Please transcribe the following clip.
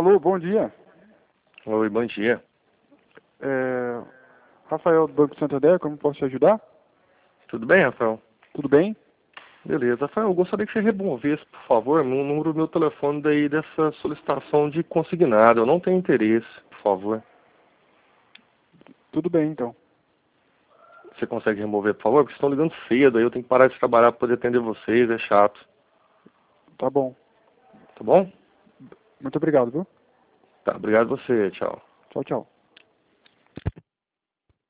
Alô, bom dia. Oi, bom dia. Rafael do Banco Santander, como posso te ajudar? Tudo bem, Rafael? Tudo bem? Beleza. Rafael, eu gostaria que você removesse, por favor, o número do meu telefone daí dessa solicitação de consignado. Eu não tenho interesse, por favor. Tudo bem, então. Você consegue remover, por favor? Porque vocês estão ligando cedo, aí eu tenho que parar de trabalhar para poder atender vocês, é chato. Tá bom. Tá bom? Muito obrigado, viu? Tá, obrigado a você, tchau. Tchau, tchau.